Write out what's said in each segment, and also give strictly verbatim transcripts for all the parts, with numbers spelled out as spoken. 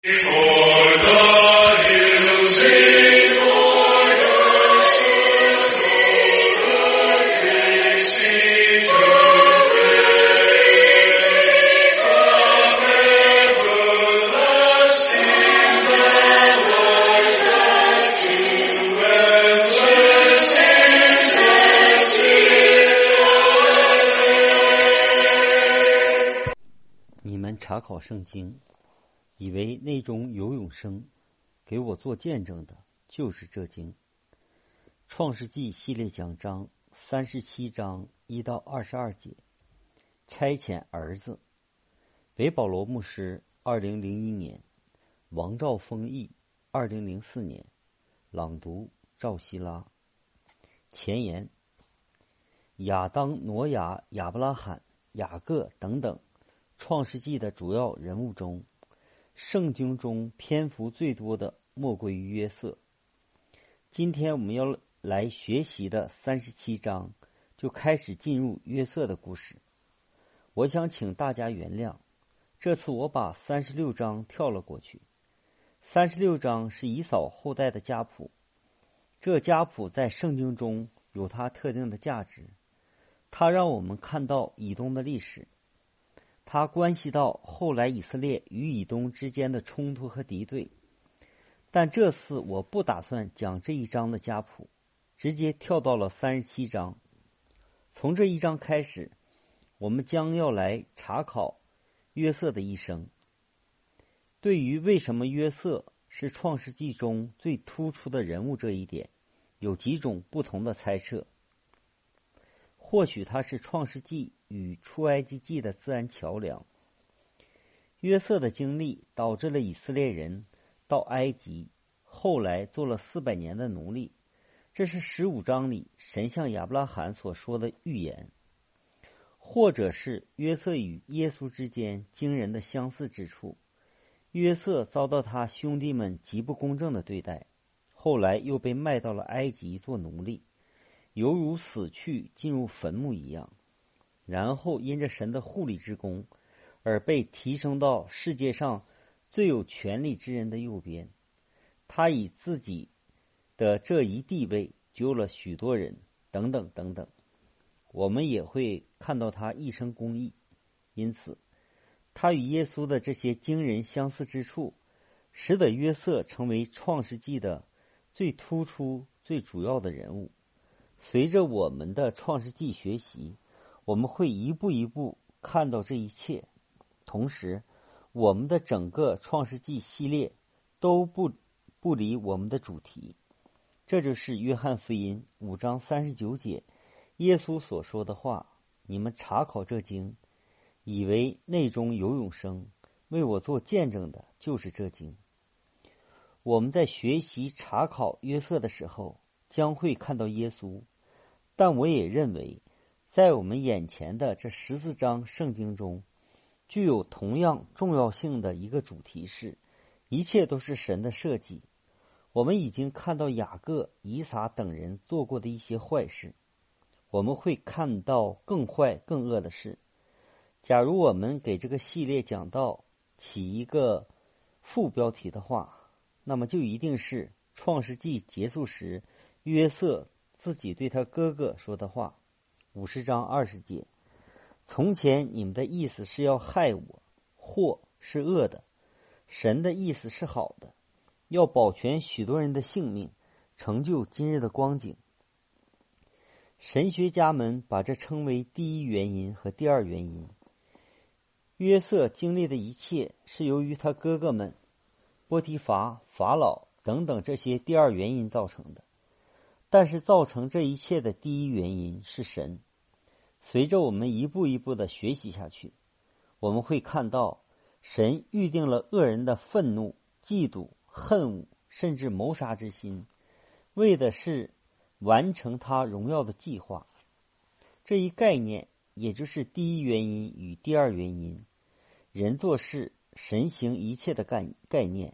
查考圣经，以为那种有永生，给我做见证的就是这经。创世纪系列讲章三十七章一到二十二节，差遣儿子。韦保罗牧师，二零零一年，王兆丰译，二零零四年，朗读赵希拉。前言：亚当、挪亚、亚伯拉罕、雅各等等创世纪的主要人物中，圣经中篇幅最多的莫过于约瑟。今天我们要来学习的三十七章就开始进入约瑟的故事。我想请大家原谅，这次我把三十六章跳了过去。三十六章是以扫后代的家谱，这家谱在圣经中有它特定的价值，它让我们看到以东的历史，它关系到后来以色列与以东之间的冲突和敌对。但这次我不打算讲这一章的家谱，直接跳到了三十七章。从这一章开始，我们将要来查考约瑟的一生。对于为什么约瑟是创世纪中最突出的人物这一点，有几种不同的猜测。或许他是创世纪与出埃及记的自然桥梁。约瑟的经历导致了以色列人到埃及，后来做了四百年的奴隶，这是十五章里神向亚伯拉罕所说的预言。或者是约瑟与耶稣之间惊人的相似之处，约瑟遭到他兄弟们极不公正的对待，后来又被卖到了埃及做奴隶，犹如死去进入坟墓一样，然后因着神的护理之功而被提升到世界上最有权力之人的右边。他以自己的这一地位救了许多人，等等等等。我们也会看到他一生公义，因此他与耶稣的这些惊人相似之处，使得约瑟成为创世纪的最突出最主要的人物。随着我们的创世纪学习，我们会一步一步看到这一切。同时，我们的整个创世纪系列都不不离我们的主题，这就是约翰福音五章三十九节耶稣所说的话：你们查考这经，以为内中有永生，为我做见证的就是这经。我们在学习查考约瑟的时候，将会看到耶稣，但我也认为在我们眼前的这十四章圣经中，具有同样重要性的一个主题是，一切都是神的设计。我们已经看到雅各、以撒等人做过的一些坏事，我们会看到更坏更恶的事。假如我们给这个系列讲道起一个副标题的话，那么就一定是创世纪结束时约瑟自己对他哥哥说的话。五十章二十节：从前你们的意思是要害我，或是恶的，神的意思是好的，要保全许多人的性命，成就今日的光景。神学家们把这称为第一原因和第二原因。约瑟经历的一切是由于他哥哥们波提乏、法老等等这些第二原因造成的，但是造成这一切的第一原因是神。随着我们一步一步的学习下去，我们会看到神预定了恶人的愤怒、嫉妒、恨恶甚至谋杀之心，为的是完成他荣耀的计划。这一概念也就是第一原因与第二原因，人做事神行一切的概概念。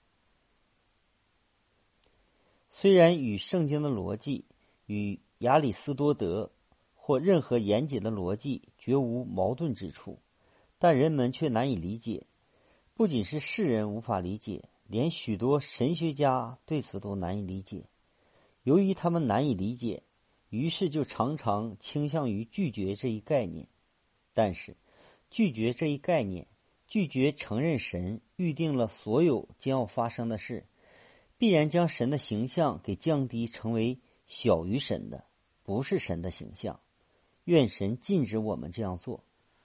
虽然与圣经的逻辑与亚里士多德或任何严谨的逻辑绝无矛盾之处，但人们却难以理解， 不仅是世人无法理解，连许多神学家对此都难以理解。由于他们难以理解，于是就常常倾向于拒绝这一概念。但是，拒绝这一概念，拒绝承认神预定了所有将要发生的事，必然将神的形象给降低，成为小于神的，不是神的形象。愿神禁止我们这样做。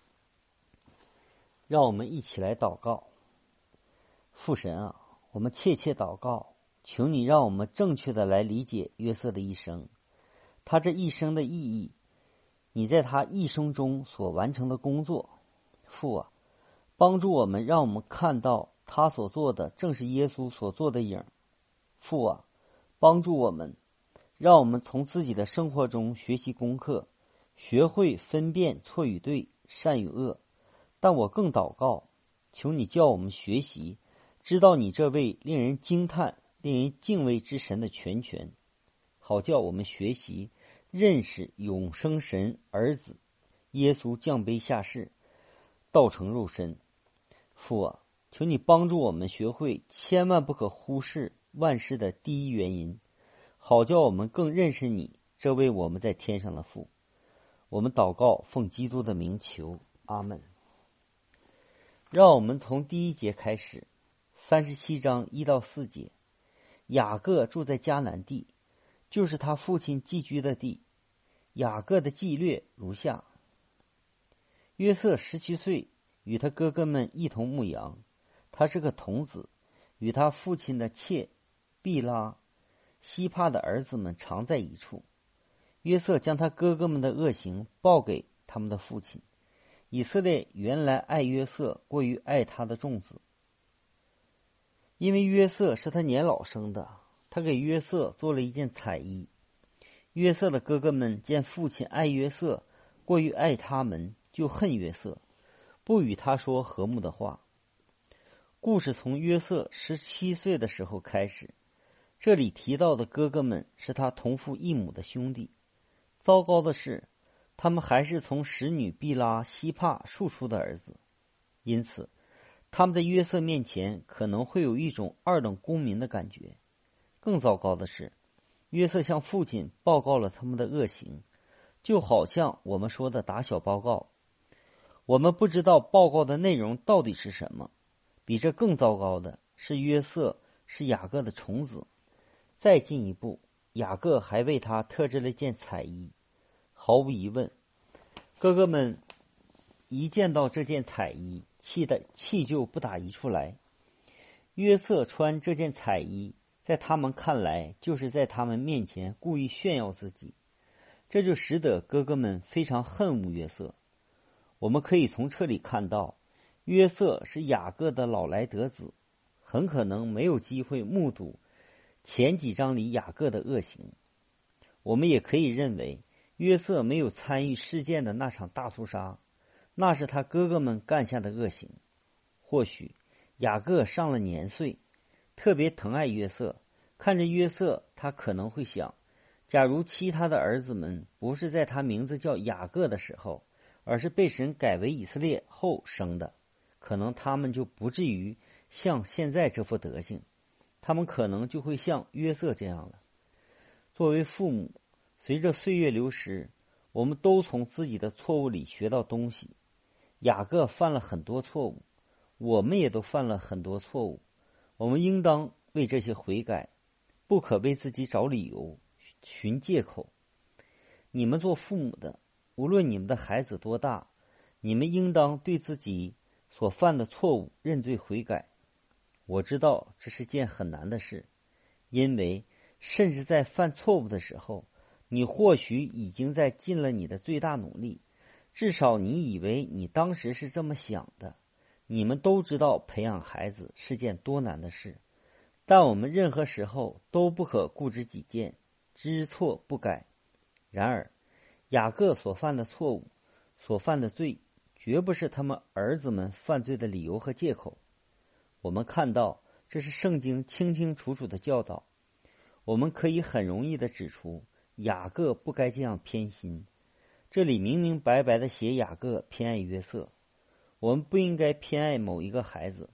让我们一起来祷告。父神啊，我们切切祷告，求你让我们正确的来理解约瑟的一生，他这一生的意义，你在他一生中所完成的工作。父啊，帮助我们，让我们看到他所做的正是耶稣所做的影。父啊，帮助我们，让我们从自己的生活中学习功课，学会分辨错与对，善与恶。但我更祷告，求你叫我们学习，知道你这位令人惊叹、令人敬畏之神的全权，好叫我们学习认识永生神儿子耶稣降卑下世，道成肉身。父啊，求你帮助我们学会千万不可忽视万事的第一原因，好叫我们更认识你这位我们在天上的父。我们祷告奉基督的名求，阿们。让我们从第一节开始，三十七章一到四节。雅各住在迦南地，就是他父亲寄居的地。雅各的记略如下：约瑟十七岁，与他哥哥们一同牧羊，他是个童子，与他父亲的妾毕拉、西帕的儿子们常在一处。约瑟将他哥哥们的恶行报给他们的父亲。以色列原来爱约瑟过于爱他的众子，因为约瑟是他年老生的，他给约瑟做了一件彩衣。约瑟的哥哥们见父亲爱约瑟过于爱他们，就恨约瑟，不与他说和睦的话。故事从约瑟十七岁的时候开始，这里提到的哥哥们是他同父异母的兄弟。糟糕的是，他们还是从使女毕拉、西帕庶出的儿子，因此他们在约瑟面前可能会有一种二等公民的感觉。更糟糕的是，约瑟向父亲报告了他们的恶行，就好像我们说的打小报告。我们不知道报告的内容到底是什么。比这更糟糕的是，约瑟是雅各的宠子。再进一步，雅各还为他特制了件彩衣。毫无疑问，哥哥们一见到这件彩衣，气的气就不打一处来。约瑟穿这件彩衣，在他们看来就是在他们面前故意炫耀自己，这就使得哥哥们非常恨恶约瑟。我们可以从这里看到，约瑟是雅各的老来得子，很可能没有机会目睹前几章里雅各的恶行。我们也可以认为，约瑟没有参与事件的那场大屠杀，那是他哥哥们干下的恶行。或许雅各上了年岁，特别疼爱约瑟，看着约瑟，他可能会想，假如其他的儿子们不是在他名字叫雅各的时候，而是被神改为以色列后生的，可能他们就不至于像现在这副德行，他们可能就会像约瑟这样了。作为父母，随着岁月流逝，我们都从自己的错误里学到东西。雅各犯了很多错误，我们也都犯了很多错误，我们应当为这些悔改，不可为自己找理由、寻借口。你们做父母的，无论你们的孩子多大，你们应当对自己所犯的错误认罪悔改。我知道这是件很难的事，因为甚至在犯错误的时候，你或许已经在尽了你的最大努力，至少你以为你当时是这么想的。你们都知道培养孩子是件多难的事，但我们任何时候都不可固执己见，知错不改。然而雅各所犯的错误，所犯的罪，绝不是他们儿子们犯罪的理由和借口。我们看到这是圣经清清楚楚的教导，我们可以很容易地指出雅各不该这样偏心。这里明明白白地写雅各偏爱约瑟。我们不应该偏爱某一个孩子，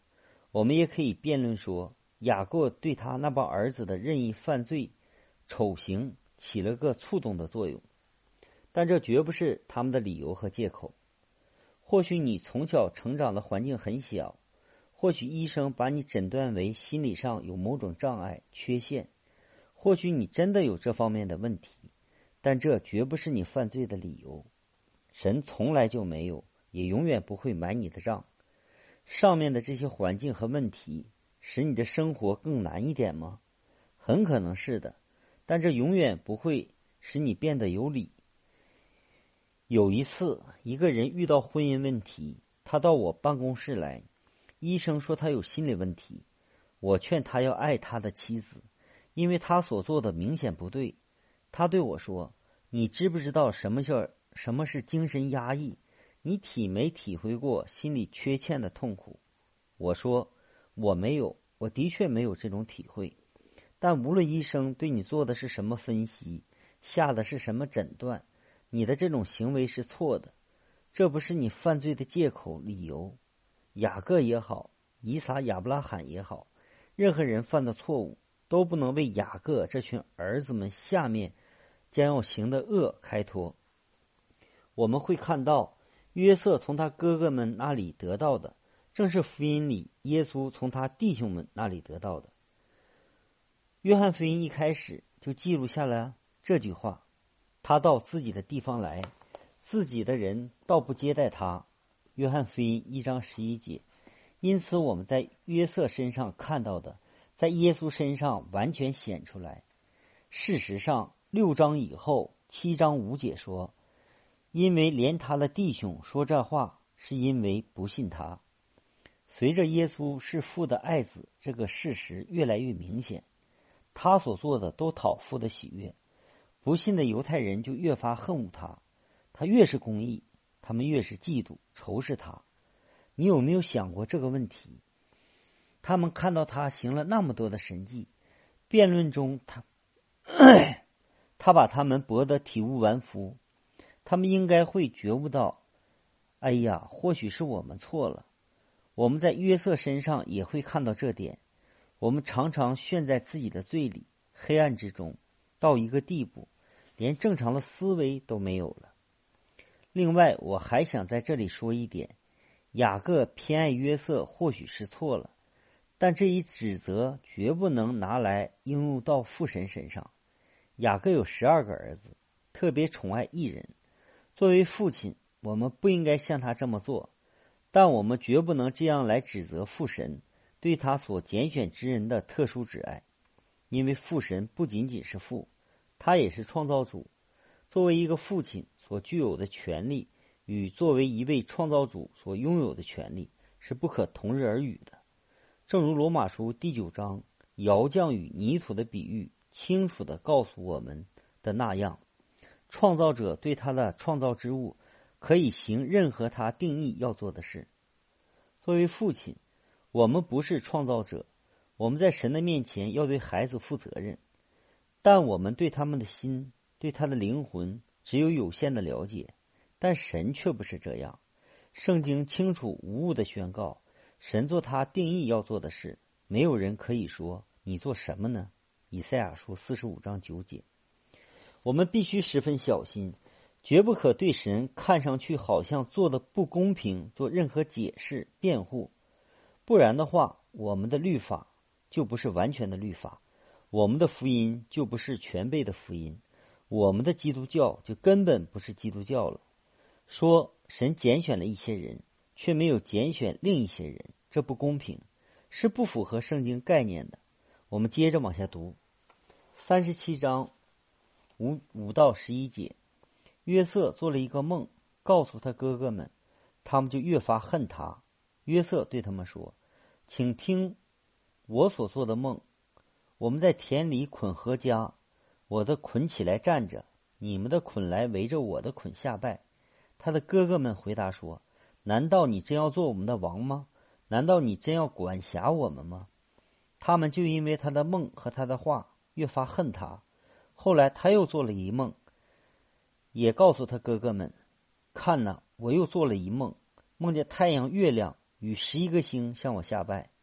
我们也可以辩论说，雅各对他那帮儿子的任意犯罪、丑行起了个触动的作用，但这绝不是他们的理由和借口。或许你从小成长的环境很小，或许医生把你诊断为心理上有某种障碍、缺陷，或许你真的有这方面的问题，但这绝不是你犯罪的理由。神从来就没有，也永远不会买你的账。上面的这些环境和问题使你的生活更难一点吗？很可能是的，但这永远不会使你变得有理。有一次，一个人遇到婚姻问题，他到我办公室来，医生说他有心理问题。我劝他要爱他的妻子，因为他所做的明显不对。他对我说，你知不知道什么叫什么是精神压抑？你体没体会过心理缺陷的痛苦？我说，我没有，我的确没有这种体会。但无论医生对你做的是什么分析，下的是什么诊断，你的这种行为是错的，这不是你犯罪的借口、理由。雅各也好，以撒、亚伯拉罕也好，任何人犯的错误都不能为雅各这群儿子们下面将要行的恶开脱。我们会看到，约瑟从他哥哥们那里得到的，正是福音里耶稣从他弟兄们那里得到的。约翰福音一开始就记录下了这句话，他到自己的地方来，自己的人倒不接待他。约翰福音一章十一节。因此我们在约瑟身上看到的，在耶稣身上完全显出来。事实上，六章以后七章五节说，因为连他的弟兄说这话，是因为不信他。随着耶稣是父的爱子这个事实越来越明显，他所做的都讨父的喜悦，不信的犹太人就越发恨恶他，他越是公义，他们越是嫉妒仇视他。你有没有想过这个问题？他们看到他行了那么多的神迹，辩论中他他把他们驳得体无完肤，他们应该会觉悟到，哎呀，或许是我们错了。我们在约瑟身上也会看到这点。我们常常陷在自己的罪里、黑暗之中，到一个地步，连正常的思维都没有了。另外，我还想在这里说一点，雅各偏爱约瑟或许是错了，但这一指责绝不能拿来应用到父神身上。雅各有十二个儿子，特别宠爱一人。作为父亲，我们不应该像他这么做，但我们绝不能这样来指责父神对他所拣选之人的特殊挚爱，因为父神不仅仅是父，他也是创造主。作为一个父亲所具有的权利与作为一位创造主所拥有的权利是不可同日而语的。正如罗马书第九章窑匠与泥土的比喻清楚地告诉我们的那样，创造者对他的创造之物可以行任何他定义要做的事。作为父亲，我们不是创造者，我们在神的面前要对孩子负责任，但我们对他们的心、对他的灵魂只有有限的了解，但神却不是这样。圣经清楚无误地宣告，神做他定义要做的事，没有人可以说你做什么呢？以赛亚书四十五章九节。我们必须十分小心，绝不可对神看上去好像做的不公平做任何解释辩护，不然的话，我们的律法就不是完全的律法，我们的福音就不是全备的福音，我们的基督教就根本不是基督教了。说神拣选了一些人，却没有拣选另一些人，这不公平，是不符合圣经概念的。我们接着往下读，三十七章五五到十一节。约瑟做了一个梦，告诉他哥哥们，他们就越发恨他。约瑟对他们说，请听我所做的梦。我们在田里捆禾稼，我的捆起来站着，你们的捆来围着我的捆下拜。他的哥哥们回答说，难道你真要做我们的王吗？难道你真要管辖我们吗？他们就因为他的梦和他的话越发恨他。后来他又做了一梦，也告诉他哥哥们，看哪，我又做了一梦，梦见太阳、月亮与十一个星向我下拜。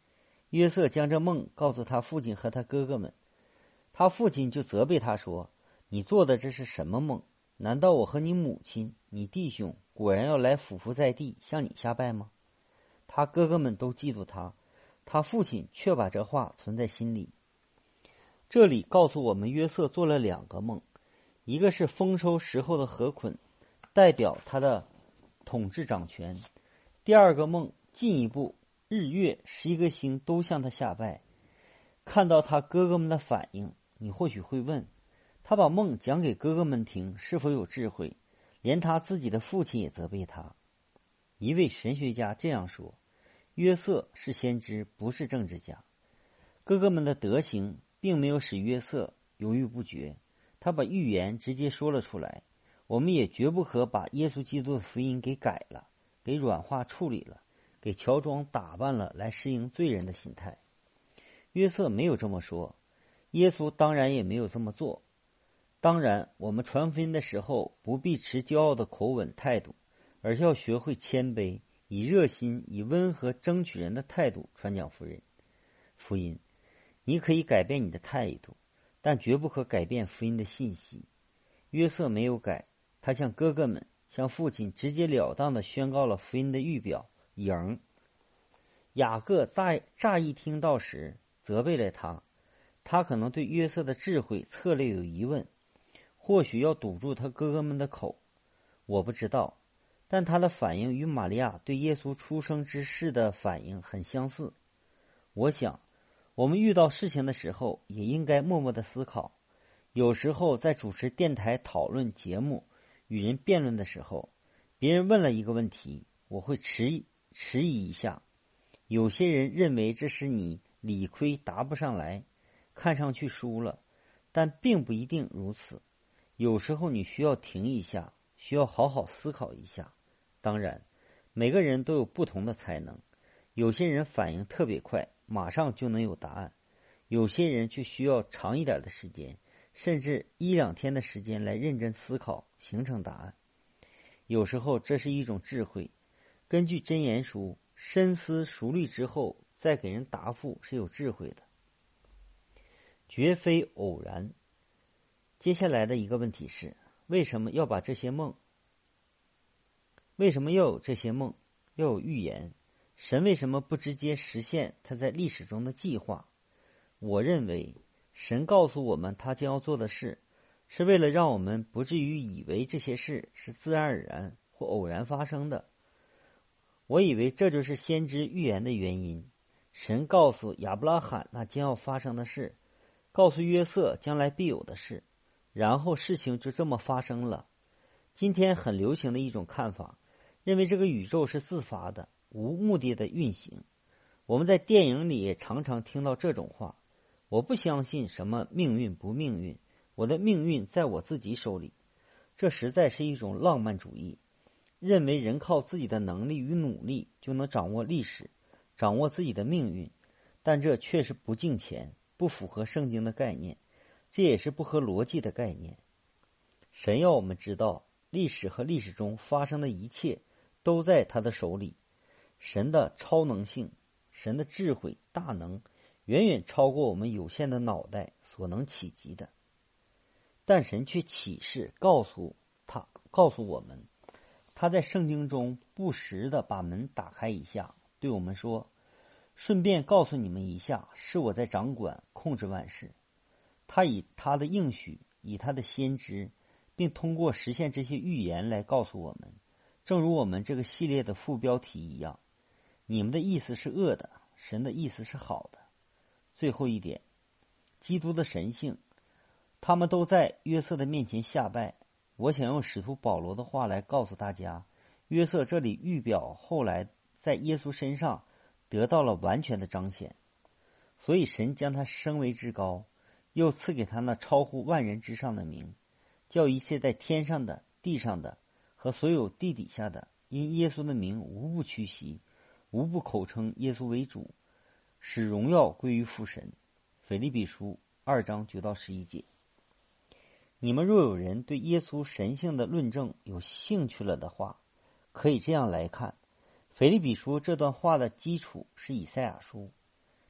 约瑟将这梦告诉他父亲和他哥哥们，他父亲就责备他说：你做的这是什么梦？难道我和你母亲、你弟兄果然要来俯伏在地向你下拜吗？他哥哥们都嫉妒他，他父亲却把这话存在心里。这里告诉我们，约瑟做了两个梦，一个是丰收时候的河捆，代表他的统治掌权；第二个梦进一步，日月十一个星都向他下拜。看到他哥哥们的反应，你或许会问，他把梦讲给哥哥们听，是否有智慧？连他自己的父亲也责备他。一位神学家这样说，约瑟是先知，不是政治家。哥哥们的德行并没有使约瑟犹豫不决，他把预言直接说了出来。我们也绝不可把耶稣基督的福音给改了，给软化处理了，给乔装打扮了，来适应罪人的心态。约瑟没有这么说，耶稣当然也没有这么做。当然，我们传福音的时候不必持骄傲的口吻态度，而是要学会谦卑，以热心、以温和争取人的态度传讲福音。福音，你可以改变你的态度，但绝不可改变福音的信息。约瑟没有改，他向哥哥们、向父亲直截了当地宣告了福音的预表营。雅各乍乍一听到时责备了他，他可能对约瑟的智慧策略有疑问，或许要堵住他哥哥们的口，我不知道，但他的反应与玛利亚对耶稣出生之事的反应很相似。我想，我们遇到事情的时候也应该默默的思考。有时候在主持电台讨论节目、与人辩论的时候，别人问了一个问题，我会迟疑迟疑一下。有些人认为这是你理亏答不上来，看上去输了，但并不一定如此。有时候你需要停一下，需要好好思考一下。当然，每个人都有不同的才能，有些人反应特别快，马上就能有答案，有些人却需要长一点的时间，甚至一两天的时间来认真思考，形成答案。有时候这是一种智慧，根据箴言书深思熟虑之后再给人答复是有智慧的，绝非偶然。接下来的一个问题是，为什么要把这些梦为什么要有这些梦，要有预言？神为什么不直接实现他在历史中的计划？我认为神告诉我们他将要做的事，是为了让我们不至于以为这些事是自然而然或偶然发生的。我以为这就是先知预言的原因。神告诉亚伯拉罕那将要发生的事，告诉约瑟将来必有的事，然后事情就这么发生了。今天很流行的一种看法，认为这个宇宙是自发的、无目的的运行。我们在电影里也常常听到这种话。我不相信什么命运不命运，我的命运在我自己手里。这实在是一种浪漫主义，认为人靠自己的能力与努力就能掌握历史，掌握自己的命运，但这确实不敬虔，不符合圣经的概念，这也是不合逻辑的概念。神要我们知道，历史和历史中发生的一切都在他的手里。神的超能性，神的智慧大能，远远超过我们有限的脑袋所能企及的。但神却启示告诉他告诉我们，他在圣经中不时地把门打开一下，对我们说，顺便告诉你们一下，是我在掌管控制万事。他以他的应许，以他的先知，并通过实现这些预言来告诉我们，正如我们这个系列的副标题一样，你们的意思是恶的，神的意思是好的。最后一点，基督的神性，他们都在约瑟的面前下拜。我想用使徒保罗的话来告诉大家，约瑟这里预表后来在耶稣身上得到了完全的彰显，所以神将他升为至高，又赐给他那超乎万人之上的名，叫一切在天上的、地上的和所有地底下的，因耶稣的名无不屈膝，无不口称耶稣为主，使荣耀归于父神。腓立比书二章九到十一节。你们若有人对耶稣神性的论证有兴趣了的话，可以这样来看。腓立比书这段话的基础是以赛亚书，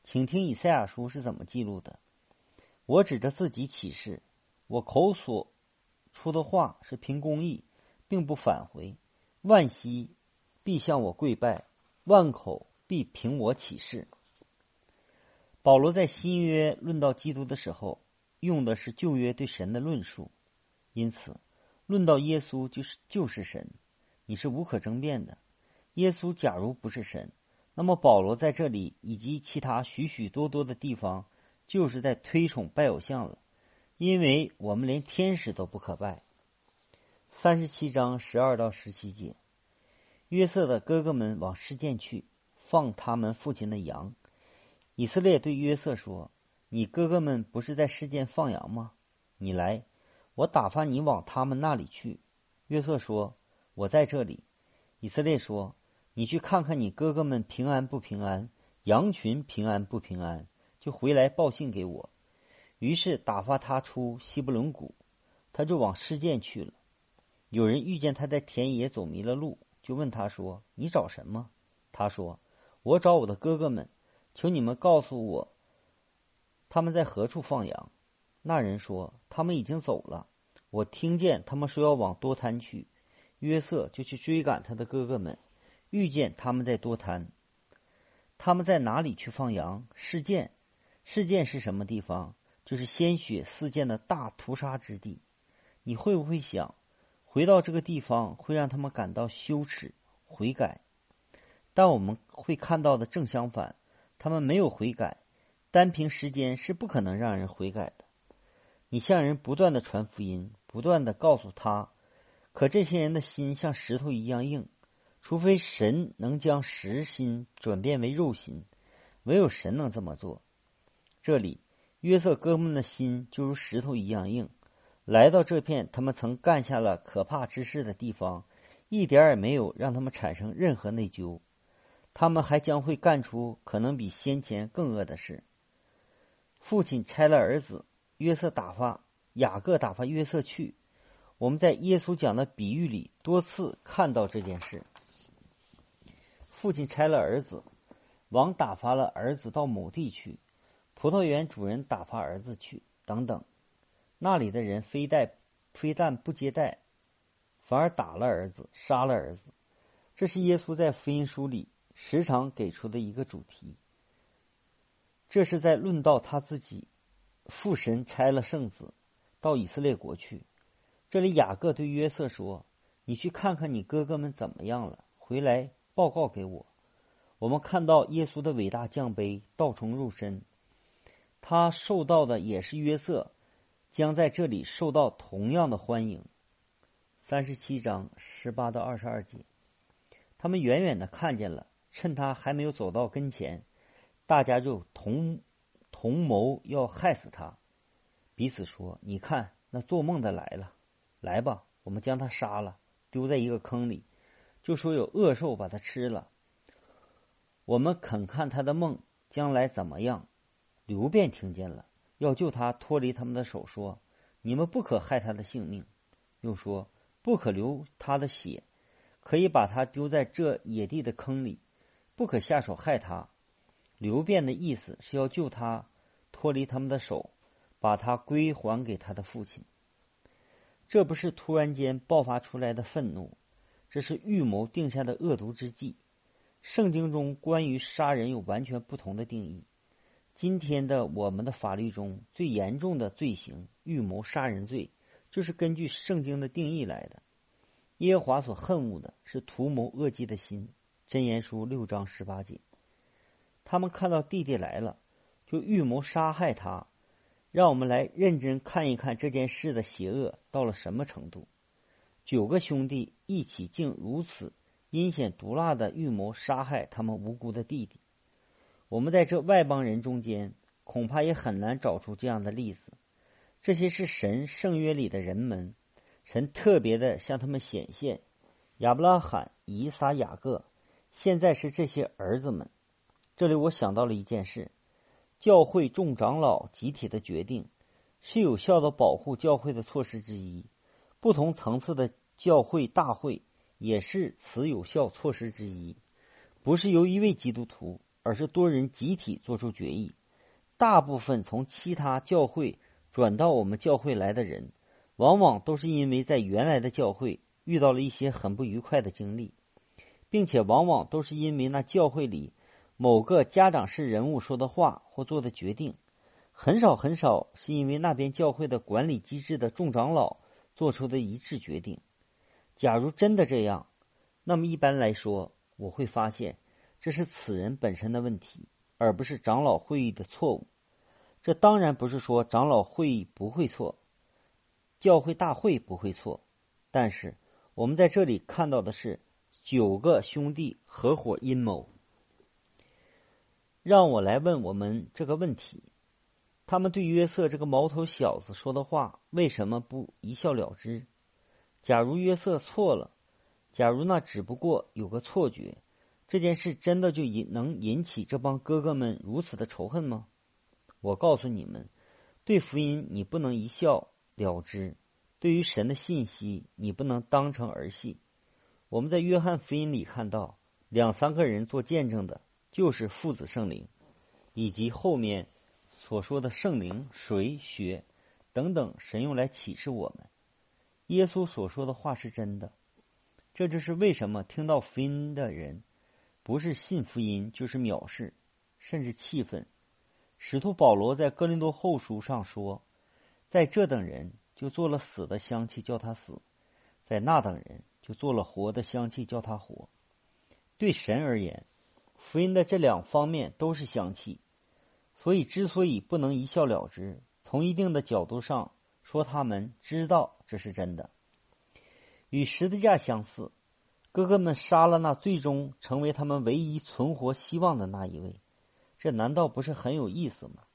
请听以赛亚书是怎么记录的。我指着自己起誓，我口所出的话是凭公义，并不返回，万膝必向我跪拜，万口必凭我起誓。保罗在新约论到基督的时候，用的是旧约对神的论述，因此论到耶稣就是就是神，你是无可争辩的。耶稣假如不是神，那么保罗在这里以及其他许许多多的地方就是在推崇拜偶像了，因为我们连天使都不可拜。三十七章十二到十七节，约瑟的哥哥们往示剑去，放他们父亲的羊。以色列对约瑟说，你哥哥们不是在示剑放羊吗？你来，我打发你往他们那里去。约瑟说，我在这里。以色列说，你去看看你哥哥们平安不平安，羊群平安不平安，就回来报信给我。于是打发他出希伯伦谷，他就往示剑去了。有人遇见他在田野走迷了路，就问他说，你找什么？他说，我找我的哥哥们，求你们告诉我他们在何处放羊。那人说，他们已经走了，我听见他们说要往多滩去。约瑟就去追赶他的哥哥们，遇见他们在多滩。他们在哪里去放羊？示剑。示剑是什么地方？就是鲜血四溅的大屠杀之地。你会不会想，回到这个地方会让他们感到羞耻悔改？但我们会看到的正相反，他们没有悔改，单凭时间是不可能让人悔改的。你向人不断的传福音，不断的告诉他，可这些人的心像石头一样硬，除非神能将石心转变为肉心，唯有神能这么做。这里约瑟哥们的心就如石头一样硬，来到这片他们曾干下了可怕之事的地方，一点也没有让他们产生任何内疚，他们还将会干出可能比先前更恶的事。父亲差了儿子，约瑟打发雅各打发约瑟去。我们在耶稣讲的比喻里多次看到这件事。父亲差了儿子，王打发了儿子到某地去，葡萄园主人打发儿子去，等等。那里的人非但非但不接待，反而打了儿子，杀了儿子。这是耶稣在福音书里时常给出的一个主题。这是在论到他自己，父神差了圣子到以色列国去。这里雅各对约瑟说，你去看看你哥哥们怎么样了，回来报告给我。我们看到耶稣的伟大降卑，道成肉身，他受到的也是约瑟将在这里受到同样的欢迎。三十七章十八到二十二节，他们远远的看见了，趁他还没有走到跟前，大家就同同谋要害死他，彼此说，你看那做梦的来了，来吧，我们将他杀了，丢在一个坑里，就说有恶兽把他吃了。我们肯看他的梦将来怎么样。刘辩听见了，要救他脱离他们的手，说，你们不可害他的性命，又说，不可流他的血，可以把他丢在这野地的坑里，不可下手害他。刘辩的意思是要救他脱离他们的手，把他归还给他的父亲。这不是突然间爆发出来的愤怒，这是预谋定下的恶毒之计。圣经中关于杀人有完全不同的定义。今天的我们的法律中最严重的罪行预谋杀人罪，就是根据圣经的定义来的。耶和华所恨恶的是图谋恶计的心，箴言书六章十八节。他们看到弟弟来了，就预谋杀害他。让我们来认真看一看这件事的邪恶到了什么程度。九个兄弟一起竟如此阴险毒辣的预谋杀害他们无辜的弟弟。我们在这外邦人中间恐怕也很难找出这样的例子。这些是神圣约里的人们，神特别的向他们显现。亚伯拉罕、以撒、雅各，现在是这些儿子们。这里我想到了一件事，教会众长老集体的决定是有效的保护教会的措施之一，不同层次的教会大会也是此有效措施之一。不是由一位基督徒， 而是多人集体做出决议。大部分从其他教会转到我们教会来的人，往往都是因为在原来的教会遇到了一些很不愉快的经历，并且往往都是因为那教会里某个家长式人物说的话或做的决定，很少很少是因为那边教会的管理机制的众长老做出的一致决定。假如真的这样，那么一般来说，我会发现这是此人本身的问题，而不是长老会议的错误。这当然不是说长老会议不会错，教会大会不会错，但是我们在这里看到的是九个兄弟合伙阴谋。让我来问我们这个问题，他们对约瑟这个毛头小子说的话为什么不一笑了之？假如约瑟错了，假如那只不过有个错觉，这件事真的就引能引起这帮哥哥们如此的仇恨吗？我告诉你们，对福音你不能一笑了之，对于神的信息你不能当成儿戏。我们在约翰福音里看到，两三个人做见证的就是父子圣灵，以及后面所说的圣灵、水、血等等神用来启示我们耶稣所说的话是真的。这就是为什么听到福音的人不是信福音就是藐视，甚至气愤。使徒保罗在哥林多后书上说，在这等人就做了死的香气叫他死，在那等人就做了活的香气叫他活。对神而言，福音的这两方面都是香气，所以之所以不能一笑了之，从一定的角度上说，他们知道这是真的。与十字架相似，哥哥们杀了那最终成为他们唯一存活希望的那一位，这难道不是很有意思吗？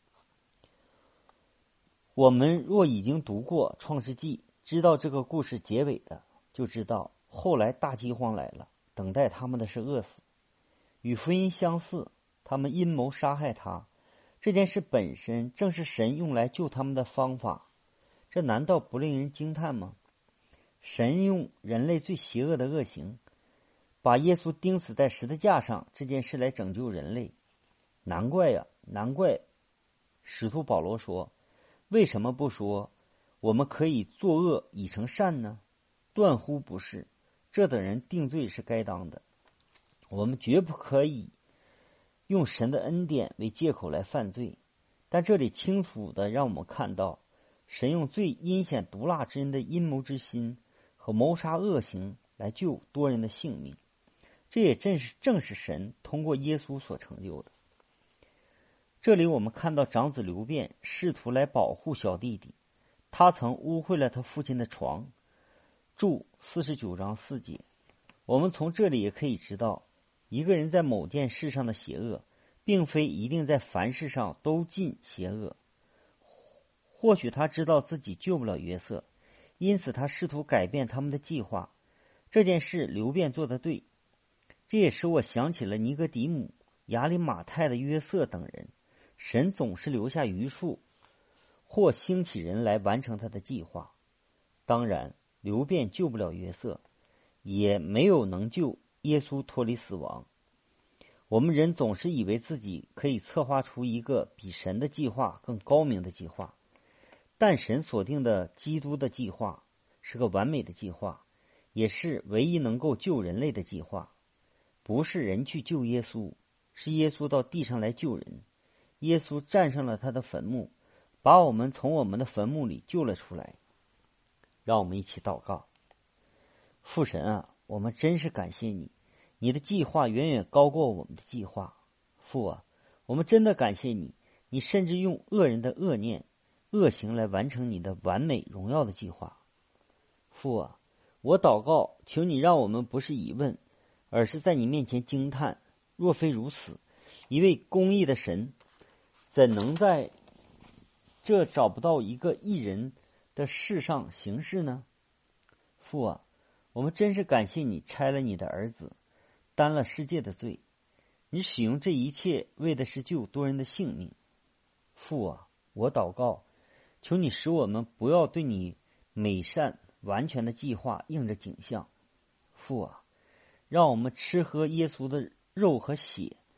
我们若已经读过创世纪，知道这个故事结尾的，就知道后来大饥荒来了，等待他们的是饿死。与福音相似，他们阴谋杀害他，这件事本身正是神用来救他们的方法，这难道不令人惊叹吗？神用人类最邪恶的恶行，把耶稣钉死在十字架上这件事来拯救人类。难怪呀，难怪使徒保罗说，为什么不说我们可以作恶以成善呢？断乎不是，这等人定罪是该当的。我们绝不可以用神的恩典为借口来犯罪，但这里清楚的让我们看到，神用最阴险毒辣之人的阴谋之心和谋杀恶行来救多人的性命，这也正是正是神通过耶稣所成就的。这里我们看到长子刘辩试图来保护小弟弟，他曾污秽了他父亲的床，注四十九章四节。我们从这里也可以知道，一个人在某件事上的邪恶，并非一定在凡事上都尽邪恶。或许他知道自己救不了约瑟，因此他试图改变他们的计划。这件事刘辩做得对，这也使我想起了尼哥底母、亚里马太的约瑟等人。神总是留下余数，或兴起人来完成他的计划。当然，刘辩救不了约瑟，也没有能救耶稣脱离死亡。我们人总是以为自己可以策划出一个比神的计划更高明的计划，但神所定的基督的计划是个完美的计划，也是唯一能够救人类的计划。不是人去救耶稣，是耶稣到地上来救人。耶稣战胜了他的坟墓，把我们从我们的坟墓里救了出来。让我们一起祷告。父神啊，我们真是感谢你，你的计划远远高过我们的计划。父啊，我们真的感谢你，你甚至用恶人的恶念、恶行来完成你的完美荣耀的计划。父啊，我祷告，求你让我们不是疑问，而是在你面前惊叹。若非如此，一位公义的神怎能在这找不到一个义人的事上行事呢？父啊，我们真是感谢你拆了你的儿子，担了世界的罪，你使用这一切为的是救多人的性命。父啊，我祷告，求你使我们不要对你美善完全的计划应着景象。父啊，让我们吃喝耶稣的肉和血，好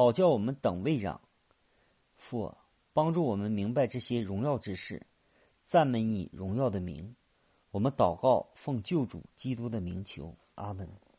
好叫我们等位长。父啊，帮助我们明白这些荣耀之事，赞美你荣耀的名。我们祷告，奉救主基督的名求，阿门。